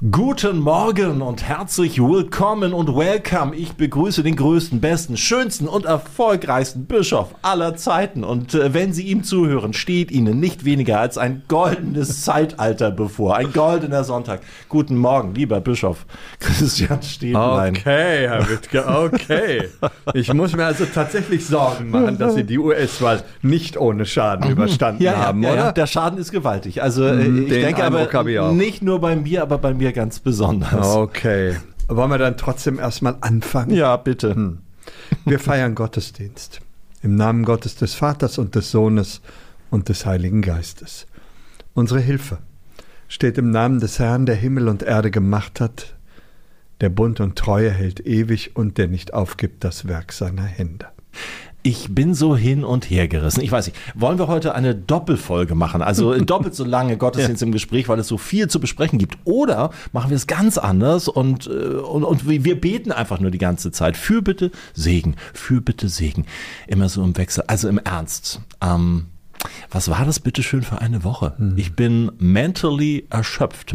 Guten Morgen und herzlich willkommen und welcome. Ich begrüße den größten, besten, schönsten und erfolgreichsten Bischof aller Zeiten. Und wenn Sie ihm zuhören, steht Ihnen nicht weniger als ein goldenes Zeitalter bevor. Ein goldener Sonntag. Guten Morgen, lieber Bischof Christian Stäblein. Okay, Herr Wittke, okay. Ich muss mir also tatsächlich Sorgen machen, dass Sie die US-Wahl nicht ohne Schaden überstanden haben, oder? Ja, der Schaden ist gewaltig. Also ich denke aber nicht nur bei mir, aber bei mir ganz besonders. Okay. Wollen wir dann trotzdem erstmal anfangen? Ja, bitte. Wir feiern Gottesdienst. Im Namen Gottes des Vaters und des Sohnes und des Heiligen Geistes. Unsere Hilfe steht im Namen des Herrn, der Himmel und Erde gemacht hat, der Bund und Treue hält ewig und der nicht aufgibt das Werk seiner Hände. Ich bin so hin und her gerissen. Ich weiß nicht, wollen wir heute eine Doppelfolge machen? Also doppelt so lange Gottesdienst im Gespräch, weil es so viel zu besprechen gibt. Oder machen wir es ganz anders und wir beten einfach nur die ganze Zeit. Fürbitte Segen, Fürbitte Segen. Immer so im Wechsel, also im Ernst. Was war das bitte schön für eine Woche? Ich bin mental erschöpft.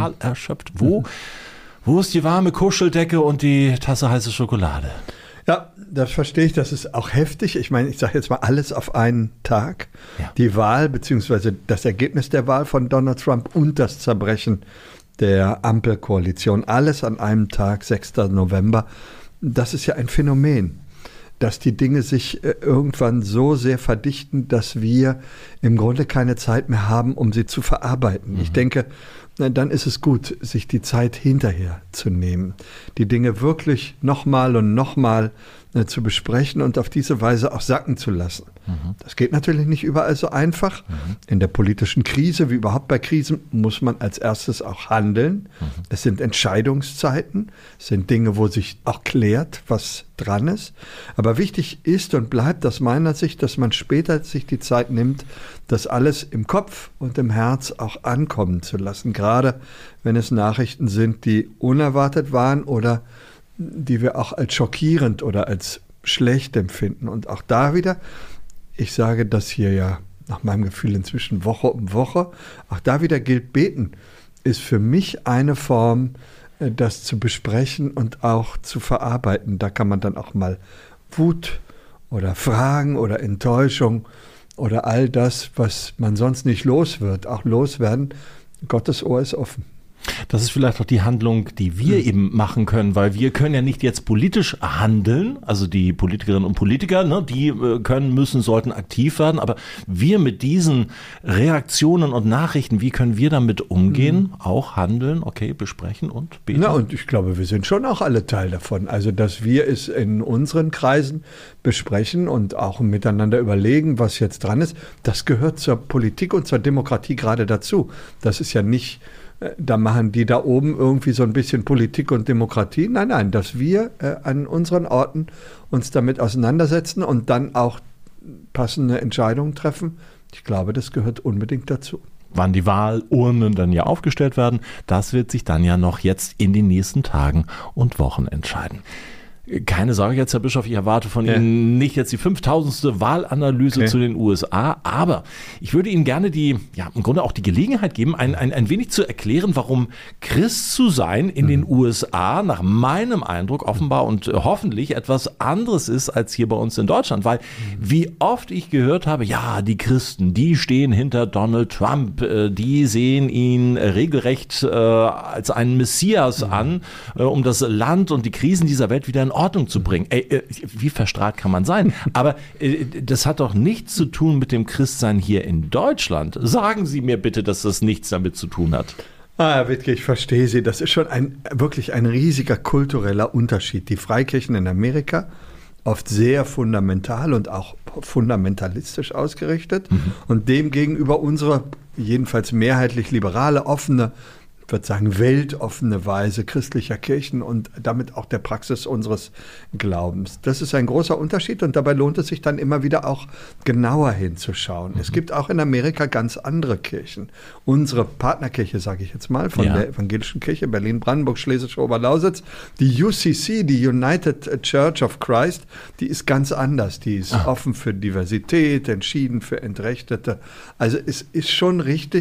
Wo ist die warme Kuscheldecke und die Tasse heiße Schokolade? Ja, das verstehe ich, das ist auch heftig. Ich meine, ich sage jetzt mal alles auf einen Tag. Ja. Die Wahl bzw. das Ergebnis der Wahl von Donald Trump und das Zerbrechen der Ampelkoalition, alles an einem Tag, 6. November. Das ist ja ein Phänomen, dass die Dinge sich irgendwann so sehr verdichten, dass wir im Grunde keine Zeit mehr haben, um sie zu verarbeiten. Ich denke, dann ist es gut, sich die Zeit hinterher zu nehmen, die Dinge wirklich nochmal und nochmal zu besprechen und auf diese Weise auch sacken zu lassen. Das geht natürlich nicht überall so einfach. In der politischen Krise, wie überhaupt bei Krisen, muss man als erstes auch handeln. Es sind Entscheidungszeiten, es sind Dinge, wo sich auch klärt, was dran ist. Aber wichtig ist und bleibt aus meiner Sicht, dass man später sich die Zeit nimmt, das alles im Kopf und im Herz auch ankommen zu lassen. Gerade wenn es Nachrichten sind, die unerwartet waren oder die wir auch als schockierend oder als schlecht empfinden. Und auch da wieder, ich sage das hier ja nach meinem Gefühl inzwischen Woche um Woche, auch da wieder gilt, beten ist für mich eine Form, das zu besprechen und auch zu verarbeiten. Da kann man dann auch mal Wut oder Fragen oder Enttäuschung oder all das, was man sonst nicht los wird, auch loswerden. Gottes Ohr ist offen. Das ist vielleicht auch die Handlung, die wir eben machen können, weil wir können ja nicht jetzt politisch handeln, also die Politikerinnen und Politiker, ne, die können, müssen, sollten aktiv werden, aber wir mit diesen Reaktionen und Nachrichten, wie können wir damit umgehen, auch handeln, okay, besprechen und beten? Na, und ich glaube, wir sind schon auch alle Teil davon, also dass wir es in unseren Kreisen besprechen und auch miteinander überlegen, was jetzt dran ist, das gehört zur Politik und zur Demokratie gerade dazu. Das ist ja nicht... Da machen die da oben irgendwie so ein bisschen Politik und Demokratie. Nein, dass wir an unseren Orten uns damit auseinandersetzen und dann auch passende Entscheidungen treffen. Ich glaube, das gehört unbedingt dazu. Wann die Wahlurnen dann ja aufgestellt werden, das wird sich dann ja noch jetzt in den nächsten Tagen und Wochen entscheiden. Keine Sorge jetzt, Herr Bischof, ich erwarte von Ihnen nicht jetzt die 5000. Wahlanalyse zu den USA, aber ich würde Ihnen gerne im Grunde auch die Gelegenheit geben, ein wenig zu erklären, warum Christ zu sein in den USA nach meinem Eindruck offenbar und hoffentlich etwas anderes ist als hier bei uns in Deutschland, weil wie oft ich gehört habe, ja, die Christen, die stehen hinter Donald Trump, die sehen ihn regelrecht als einen Messias an, um das Land und die Krisen dieser Welt wieder in Ordnung zu bringen. Wie verstrahlt kann man sein? Aber das hat doch nichts zu tun mit dem Christsein hier in Deutschland. Sagen Sie mir bitte, dass das nichts damit zu tun hat. Herr Wittke, ich verstehe Sie. Das ist schon wirklich ein riesiger kultureller Unterschied. Die Freikirchen in Amerika, oft sehr fundamental und auch fundamentalistisch ausgerichtet. Und demgegenüber unsere jedenfalls mehrheitlich liberale, offene, ich würde sagen, weltoffene Weise christlicher Kirchen und damit auch der Praxis unseres Glaubens. Das ist ein großer Unterschied und dabei lohnt es sich dann immer wieder auch genauer hinzuschauen. Es gibt auch in Amerika ganz andere Kirchen. Unsere Partnerkirche, sage ich jetzt mal, von der Evangelischen Kirche Berlin-Brandenburg, Schlesische Oberlausitz, die UCC, die United Church of Christ, die ist ganz anders. Die ist offen für Diversität, entschieden für Entrechtete. Also es ist schon richtig,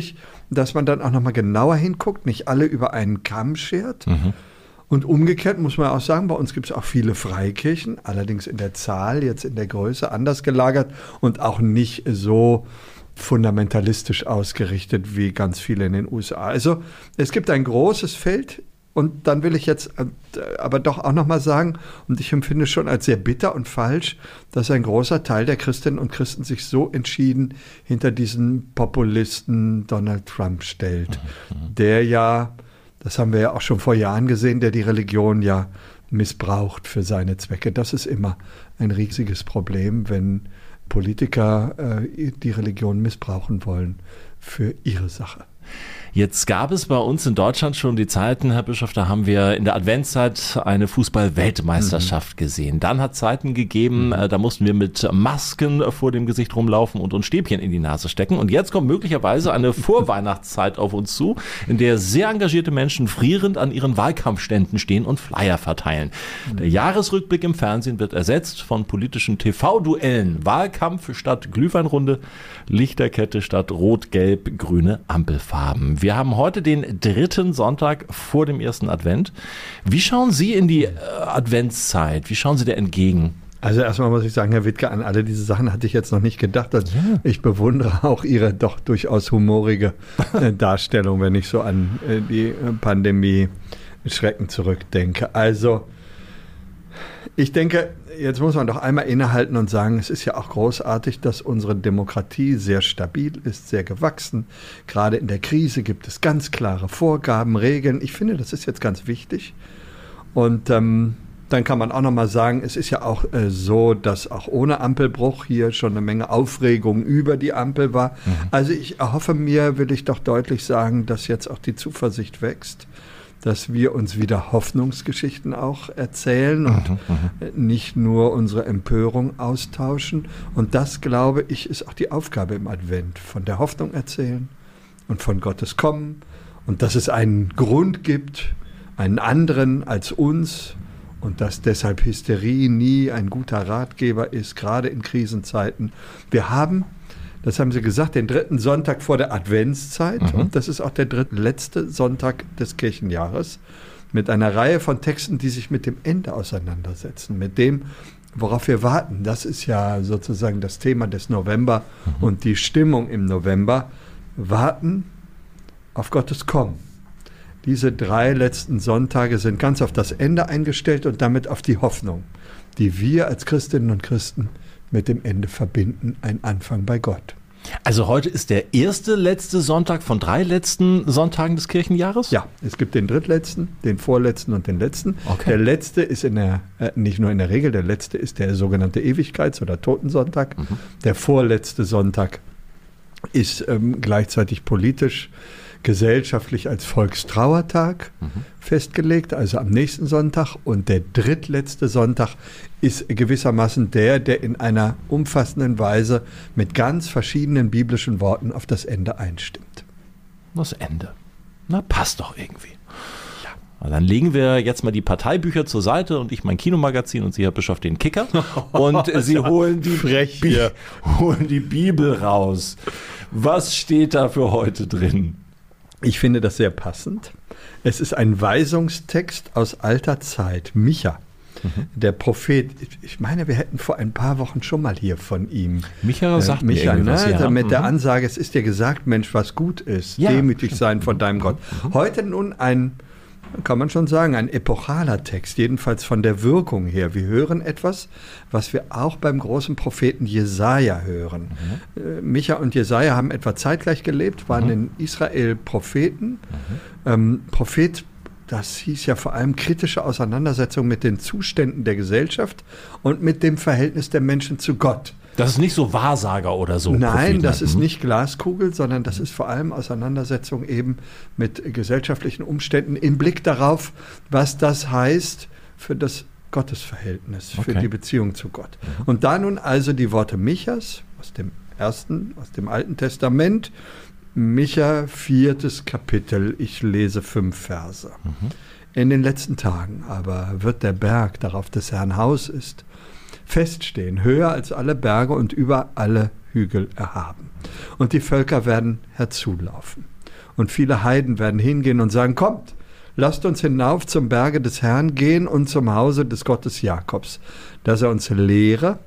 dass man dann auch nochmal genauer hinguckt, nicht alle über einen Kamm schert. Und umgekehrt muss man auch sagen, bei uns gibt es auch viele Freikirchen, allerdings in der Zahl, jetzt in der Größe anders gelagert und auch nicht so fundamentalistisch ausgerichtet wie ganz viele in den USA. Also es gibt ein großes Feld. Und dann will ich jetzt aber doch auch nochmal sagen, und ich empfinde es schon als sehr bitter und falsch, dass ein großer Teil der Christinnen und Christen sich so entschieden hinter diesen Populisten Donald Trump stellt, der ja, das haben wir ja auch schon vor Jahren gesehen, der die Religion ja missbraucht für seine Zwecke. Das ist immer ein riesiges Problem, wenn Politiker die Religion missbrauchen wollen für ihre Sache. Jetzt gab es bei uns in Deutschland schon die Zeiten, Herr Bischof, da haben wir in der Adventszeit eine Fußball-Weltmeisterschaft gesehen. Dann hat es Zeiten gegeben, da mussten wir mit Masken vor dem Gesicht rumlaufen und uns Stäbchen in die Nase stecken. Und jetzt kommt möglicherweise eine Vorweihnachtszeit auf uns zu, in der sehr engagierte Menschen frierend an ihren Wahlkampfständen stehen und Flyer verteilen. Der Jahresrückblick im Fernsehen wird ersetzt von politischen TV-Duellen. Wahlkampf statt Glühweinrunde, Lichterkette statt rot-gelb-grüne Ampelfarben. Wir haben heute den 3. Sonntag vor dem ersten Advent. Wie schauen Sie in die Adventszeit? Wie schauen Sie der entgegen? Also erstmal muss ich sagen, Herr Wittke, an alle diese Sachen hatte ich jetzt noch nicht gedacht. Ich bewundere auch Ihre doch durchaus humorige Darstellung, wenn ich so an die Pandemie Schrecken zurückdenke. Also ich denke, jetzt muss man doch einmal innehalten und sagen, es ist ja auch großartig, dass unsere Demokratie sehr stabil ist, sehr gewachsen. Gerade in der Krise gibt es ganz klare Vorgaben, Regeln. Ich finde, das ist jetzt ganz wichtig. Und dann kann man auch noch mal sagen, es ist ja auch so, dass auch ohne Ampelbruch hier schon eine Menge Aufregung über die Ampel war. Also ich erhoffe mir, will ich doch deutlich sagen, dass jetzt auch die Zuversicht wächst, dass wir uns wieder Hoffnungsgeschichten auch erzählen und nicht nur unsere Empörung austauschen. Und das, glaube ich, ist auch die Aufgabe im Advent. Von der Hoffnung erzählen und von Gottes Kommen. Und dass es einen Grund gibt, einen anderen als uns. Und dass deshalb Hysterie nie ein guter Ratgeber ist, gerade in Krisenzeiten. Wir haben, das haben Sie gesagt, den 3. Sonntag vor der Adventszeit. Und das ist auch der letzte Sonntag des Kirchenjahres mit einer Reihe von Texten, die sich mit dem Ende auseinandersetzen, mit dem, worauf wir warten. Das ist ja sozusagen das Thema des November und die Stimmung im November. Warten auf Gottes Kommen. Diese 3 letzten Sonntage sind ganz auf das Ende eingestellt und damit auf die Hoffnung, die wir als Christinnen und Christen mit dem Ende verbinden, ein Anfang bei Gott. Also heute ist der letzte Sonntag von 3 letzten Sonntagen des Kirchenjahres? Ja, es gibt den drittletzten, den vorletzten und den letzten. Okay. Der letzte ist nicht nur in der Regel, der letzte ist der sogenannte Ewigkeits- oder Totensonntag. Der vorletzte Sonntag ist gleichzeitig politisch, gesellschaftlich als Volkstrauertag festgelegt, also am nächsten Sonntag. Und der drittletzte Sonntag ist gewissermaßen der in einer umfassenden Weise mit ganz verschiedenen biblischen Worten auf das Ende einstimmt. Das Ende. Na, passt doch irgendwie. Ja. Dann legen wir jetzt mal die Parteibücher zur Seite und ich mein Kinomagazin und Sie, Herr Bischof, den Kicker. Und Sie holen die Bibel raus. Was steht da für heute drin? Ich finde das sehr passend. Es ist ein Weisungstext aus alter Zeit. Micha, der Prophet. Ich meine, wir hätten vor ein paar Wochen schon mal hier von ihm. Micha sagt mir irgendwas, ja. Mit der Ansage, es ist dir gesagt, Mensch, was gut ist. Ja, demütig sein von deinem Gott. Heute nun kann man schon sagen, ein epochaler Text, jedenfalls von der Wirkung her. Wir hören etwas, was wir auch beim großen Propheten Jesaja hören. Micha und Jesaja haben etwa zeitgleich gelebt, waren in Israel Propheten. Prophet, das hieß ja vor allem kritische Auseinandersetzung mit den Zuständen der Gesellschaft und mit dem Verhältnis der Menschen zu Gott. Das ist nicht so Wahrsager oder so. Nein, das ist nicht Glaskugel, sondern das ist vor allem Auseinandersetzung eben mit gesellschaftlichen Umständen im Blick darauf, was das heißt für das Gottesverhältnis, für die Beziehung zu Gott. Und da nun also die Worte Michas aus dem Alten Testament, Micha 4. Kapitel, ich lese 5 Verse. In den letzten Tagen aber wird der Berg, darauf des Herrn Haus ist, feststehen, höher als alle Berge und über alle Hügel erhaben. Und die Völker werden herzulaufen. Und viele Heiden werden hingehen und sagen, kommt, lasst uns hinauf zum Berge des Herrn gehen und zum Hause des Gottes Jakobs, dass er uns lehre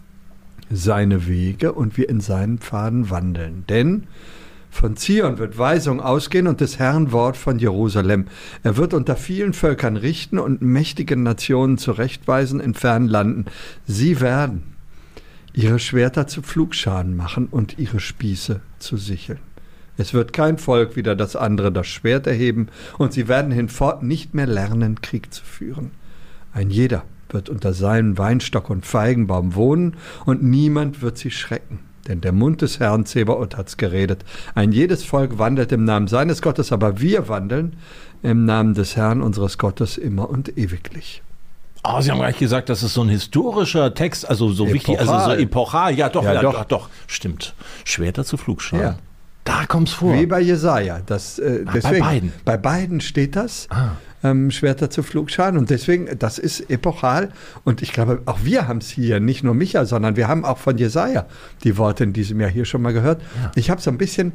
seine Wege und wir in seinen Pfaden wandeln. Denn von Zion wird Weisung ausgehen und des Herrn Wort von Jerusalem. Er wird unter vielen Völkern richten und mächtigen Nationen zurechtweisen in fernen Landen. Sie werden ihre Schwerter zu Pflugscharen machen und ihre Spieße zu Sicheln. Es wird kein Volk wider das andere das Schwert erheben und sie werden hinfort nicht mehr lernen, Krieg zu führen. Ein jeder wird unter seinem Weinstock und Feigenbaum wohnen und niemand wird sie schrecken. Denn der Mund des Herrn Zebaoth hat's geredet. Ein jedes Volk wandelt im Namen seines Gottes, aber wir wandeln im Namen des Herrn unseres Gottes immer und ewiglich. Oh, Sie haben gleich gesagt, das ist so ein historischer Text, also so wichtig, also so epochal. Ja, doch, stimmt. Schwerter zu Pflugscharen. Ja. Da kommt's vor. Wie bei Jesaja. Deswegen, bei beiden. Bei beiden steht das. Schwerter zu Pflugscharen. Und deswegen, das ist epochal. Und ich glaube, auch wir haben es hier, nicht nur Micha, sondern wir haben auch von Jesaja die Worte in diesem Jahr hier schon mal gehört. Ja. Ich habe so ein bisschen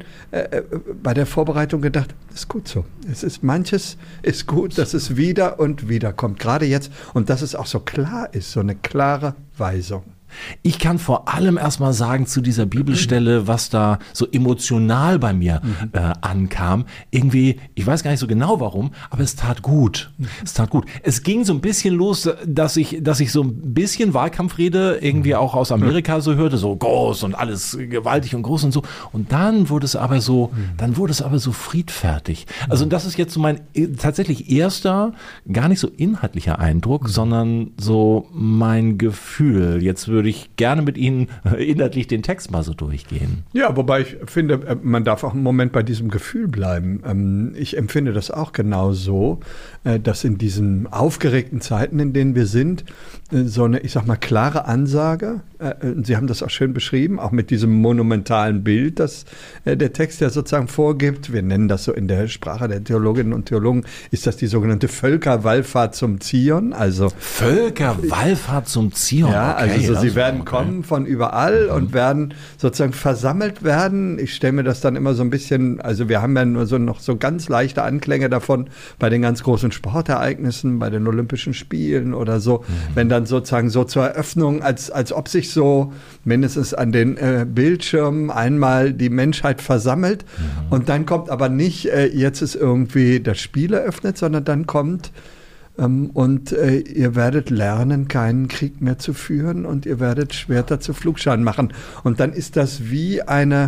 bei der Vorbereitung gedacht, ist gut so. Manches ist gut, dass es wieder und wieder kommt. Gerade jetzt. Und dass es auch so klar ist, so eine klare Weisung. Ich kann vor allem erstmal sagen zu dieser Bibelstelle, was da so emotional bei mir ankam. Irgendwie, ich weiß gar nicht so genau warum, aber es tat gut. Es tat gut. Es ging so ein bisschen los, dass ich so ein bisschen Wahlkampfrede irgendwie auch aus Amerika so hörte, so groß und alles gewaltig und groß und so. Und dann wurde es aber so, friedfertig. Also das ist jetzt so mein tatsächlich erster, gar nicht so inhaltlicher Eindruck, sondern so mein Gefühl. Jetzt würde ich gerne mit Ihnen inhaltlich den Text mal so durchgehen. Ja, wobei ich finde, man darf auch einen Moment bei diesem Gefühl bleiben. Ich empfinde das auch genau so, dass in diesen aufgeregten Zeiten, in denen wir sind, so eine, ich sag mal, klare Ansage, Sie haben das auch schön beschrieben, auch mit diesem monumentalen Bild, das der Text ja sozusagen vorgibt. Wir nennen das so in der Sprache der Theologinnen und Theologen, ist das die sogenannte Völkerwallfahrt zum Zion. Also Völkerwallfahrt zum Zion. Ja, okay, also sie werden kommen von überall und werden sozusagen versammelt werden. Ich stelle mir das dann immer so ein bisschen, also wir haben ja nur noch so ganz leichte Anklänge davon bei den ganz großen Sportereignissen, bei den Olympischen Spielen oder so, wenn dann sozusagen so zur Eröffnung, als ob sich so mindestens an den Bildschirmen einmal die Menschheit versammelt und dann kommt aber nicht, jetzt ist irgendwie das Spiel eröffnet, sondern dann kommt und ihr werdet lernen, keinen Krieg mehr zu führen und ihr werdet Schwerter zu Pflugscharen machen. Und dann ist das wie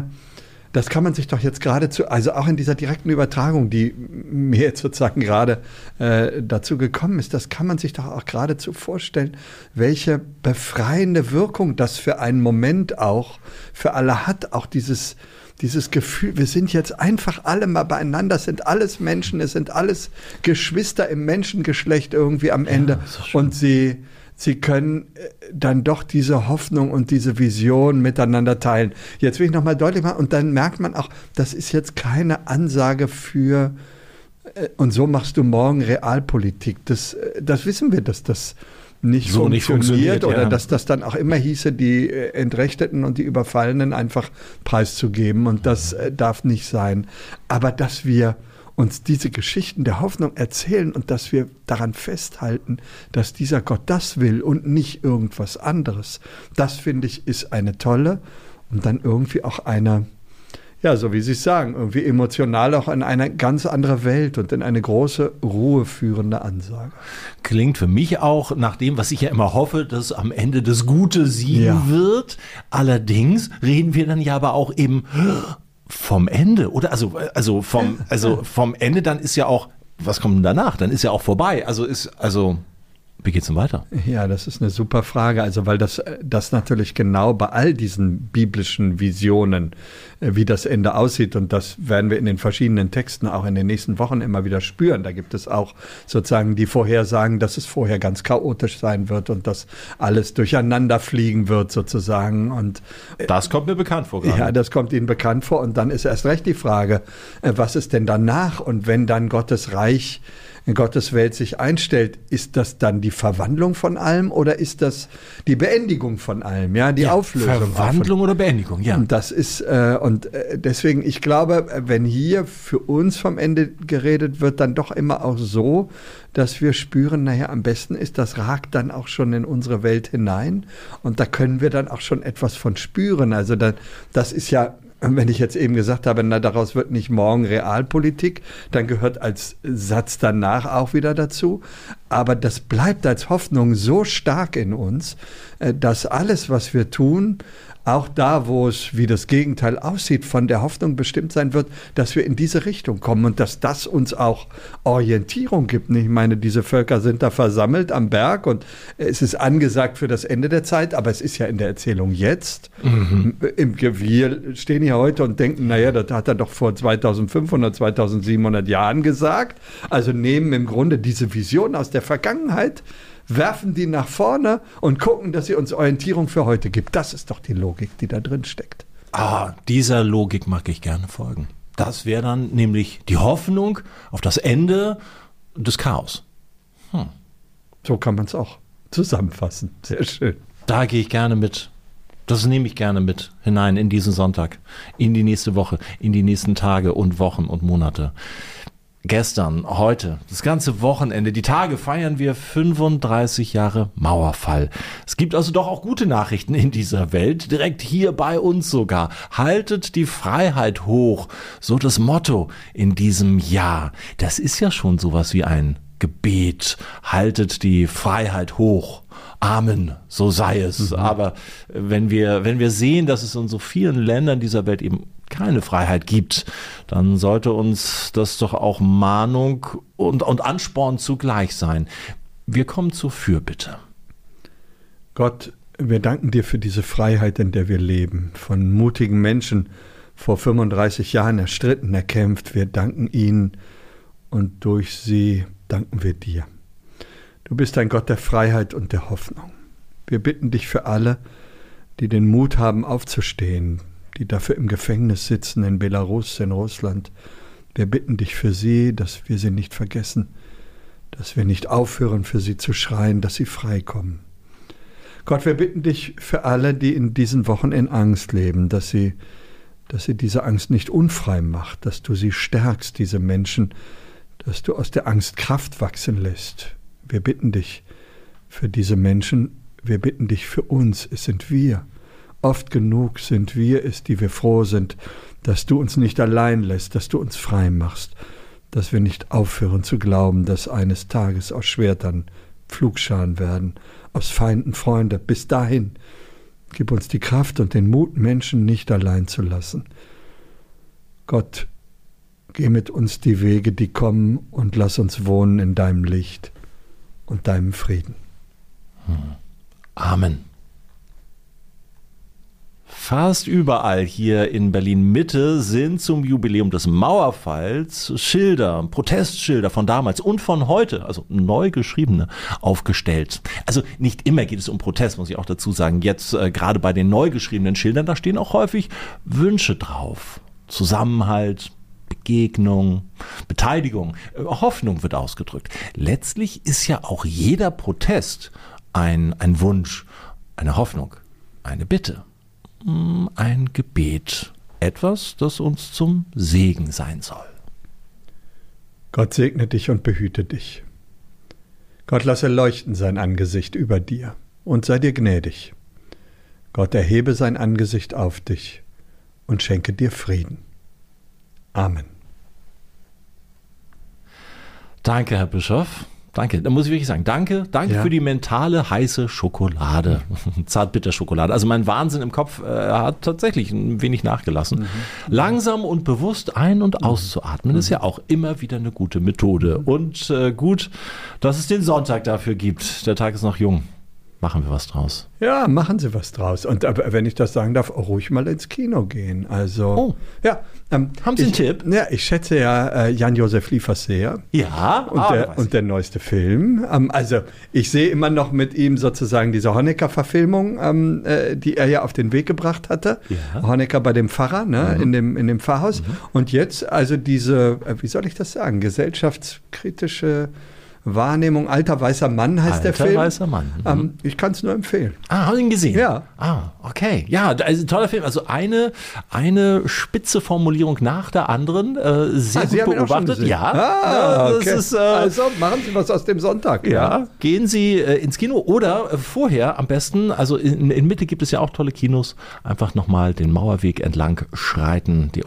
das kann man sich doch jetzt geradezu, also auch in dieser direkten Übertragung, die mir jetzt sozusagen gerade dazu gekommen ist, das kann man sich doch auch geradezu vorstellen, welche befreiende Wirkung das für einen Moment auch für alle hat, auch dieses Gefühl, wir sind jetzt einfach alle mal beieinander, es sind alles Menschen, es sind alles Geschwister im Menschengeschlecht irgendwie am Ende und sie können dann doch diese Hoffnung und diese Vision miteinander teilen. Jetzt will ich nochmal deutlich machen und dann merkt man auch, das ist jetzt keine Ansage für und so machst du morgen Realpolitik. Das wissen wir, dass das nicht funktioniert oder dass das dann auch immer hieße, die Entrechteten und die Überfallenen einfach preiszugeben und das darf nicht sein. Aber dass wir uns diese Geschichten der Hoffnung erzählen und dass wir daran festhalten, dass dieser Gott das will und nicht irgendwas anderes, das finde ich ist eine tolle und dann irgendwie auch eine, ja, so wie Sie es sagen, irgendwie emotional auch in eine ganz andere Welt und in eine große Ruhe führende Ansage. Klingt für mich auch nach dem, was ich ja immer hoffe, dass am Ende das Gute siegen wird. Allerdings reden wir dann ja aber auch eben vom Ende, oder? Also vom Ende, dann ist ja auch, was kommt denn danach? Dann ist ja auch vorbei. Wie geht's denn weiter? Ja, das ist eine super Frage. Also, weil das natürlich genau bei all diesen biblischen Visionen, wie das Ende aussieht, und das werden wir in den verschiedenen Texten auch in den nächsten Wochen immer wieder spüren. Da gibt es auch sozusagen die Vorhersagen, dass es vorher ganz chaotisch sein wird und dass alles durcheinander fliegen wird sozusagen. Und das kommt mir bekannt vor. Gerade. Ja, das kommt Ihnen bekannt vor. Und dann ist erst recht die Frage, was ist denn danach? Und wenn dann Gottes Reich in Gottes Welt sich einstellt, ist das dann die Verwandlung von allem oder ist das die Beendigung von allem, ja, die Auflösung? Verwandlung oder Beendigung, ja. Und das ist, deswegen, ich glaube, wenn hier für uns vom Ende geredet wird, dann doch immer auch so, dass wir spüren, naja, am besten ist, das ragt dann auch schon in unsere Welt hinein und da können wir dann auch schon etwas von spüren. Also das ist ja, wenn ich jetzt eben gesagt habe, na, daraus wird nicht morgen Realpolitik, dann gehört als Satz danach auch wieder dazu. Aber das bleibt als Hoffnung so stark in uns, dass alles, was wir tun, auch da, wo es wie das Gegenteil aussieht, von der Hoffnung bestimmt sein wird, dass wir in diese Richtung kommen und dass das uns auch Orientierung gibt. Ich meine, diese Völker sind da versammelt am Berg und es ist angesagt für das Ende der Zeit, aber es ist ja in der Erzählung jetzt. Wir stehen hier heute und denken, naja, das hat er doch vor 2500, 2700 Jahren gesagt. Also nehmen im Grunde diese Vision aus der Vergangenheit, werfen die nach vorne und gucken, dass sie uns Orientierung für heute gibt. Das ist doch die Logik, die da drin steckt. Dieser Logik mag ich gerne folgen. Das wäre dann nämlich die Hoffnung auf das Ende des Chaos. So kann man es auch zusammenfassen. Sehr schön. Da gehe ich gerne mit. Das nehme ich gerne mit hinein in diesen Sonntag, in die nächste Woche, in die nächsten Tage und Wochen und Monate. Gestern, heute, das ganze Wochenende, die Tage feiern wir 35 Jahre Mauerfall. Es gibt also doch auch gute Nachrichten in dieser Welt, direkt hier bei uns sogar. Haltet die Freiheit hoch, so das Motto in diesem Jahr. Das ist ja schon sowas wie ein Gebet. Haltet die Freiheit hoch. Amen, so sei es. Aber wenn wir sehen, dass es in so vielen Ländern dieser Welt eben keine Freiheit gibt, dann sollte uns das doch auch Mahnung und Ansporn zugleich sein. Wir kommen zur Fürbitte. Gott, wir danken dir für diese Freiheit, in der wir leben, von mutigen Menschen vor 35 Jahren erstritten, erkämpft. Wir danken ihnen und durch sie danken wir dir. Du bist ein Gott der Freiheit und der Hoffnung. Wir bitten dich für alle, die den Mut haben, aufzustehen, die dafür im Gefängnis sitzen in Belarus, in Russland. Wir bitten dich für sie, dass wir sie nicht vergessen, dass wir nicht aufhören, für sie zu schreien, dass sie freikommen. Gott, wir bitten dich für alle, die in diesen Wochen in Angst leben, dass sie diese Angst nicht unfrei macht, dass du sie stärkst, diese Menschen, dass du aus der Angst Kraft wachsen lässt. Wir bitten dich für diese Menschen, wir bitten dich für uns, es sind wir. Oft genug sind wir es, die wir froh sind, dass du uns nicht allein lässt, dass du uns frei machst, dass wir nicht aufhören zu glauben, dass eines Tages aus Schwertern Pflugscharen werden, aus Feinden Freunde. Bis dahin, gib uns die Kraft und den Mut, Menschen nicht allein zu lassen. Gott, geh mit uns die Wege, die kommen, und lass uns wohnen in deinem Licht und deinem Frieden. Amen. Fast überall hier in Berlin-Mitte sind zum Jubiläum des Mauerfalls Schilder, Protestschilder von damals und von heute, also neu geschriebene, aufgestellt. Also nicht immer geht es um Protest, muss ich auch dazu sagen. Jetzt gerade bei den neu geschriebenen Schildern, da stehen auch häufig Wünsche drauf. Zusammenhalt, Begegnung, Beteiligung, Hoffnung wird ausgedrückt. Letztlich ist ja auch jeder Protest ein Wunsch, eine Hoffnung, eine Bitte. Ein Gebet, etwas, das uns zum Segen sein soll. Gott segne dich und behüte dich. Gott lasse leuchten sein Angesicht über dir und sei dir gnädig. Gott erhebe sein Angesicht auf dich und schenke dir Frieden. Amen. Danke, Herr Bischof. Danke, da muss ich wirklich sagen, danke für die mentale heiße Schokolade, Zartbitterschokolade. Also mein Wahnsinn im Kopf hat tatsächlich ein wenig nachgelassen. Langsam und bewusst ein- und auszuatmen ist ja auch immer wieder eine gute Methode. Und gut, dass es den Sonntag dafür gibt. Der Tag ist noch jung. machen wir was draus. Ja, machen Sie was draus. Und wenn ich das sagen darf, auch ruhig mal ins Kino gehen. Also, ja. Haben Sie einen Tipp? Ja, ich schätze ja Jan-Josef Liefers sehr. Ja. Und der neueste Film. Also, ich sehe immer noch mit ihm sozusagen diese Honecker-Verfilmung, die er ja auf den Weg gebracht hatte. Ja. Honecker bei dem Pfarrer, ne, in dem Pfarrhaus. Und jetzt also diese, wie soll ich das sagen, gesellschaftskritische Wahrnehmung, Alter weißer Mann heißt der Film. Alter weißer Mann. Ich kann es nur empfehlen. Haben Sie ihn gesehen? Ja. Okay. Ja, also ein toller Film. Also eine spitze Formulierung nach der anderen. Sehr gut beobachtet. Ja. Okay. Das ist, also machen Sie was aus dem Sonntag. Ja. Gehen Sie ins Kino oder vorher am besten, also in Mitte gibt es ja auch tolle Kinos, einfach nochmal den Mauerweg entlang schreiten, die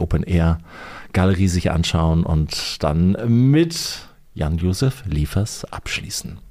Open-Air-Galerie sich anschauen und dann mit Jan-Josef Liefers abschließen.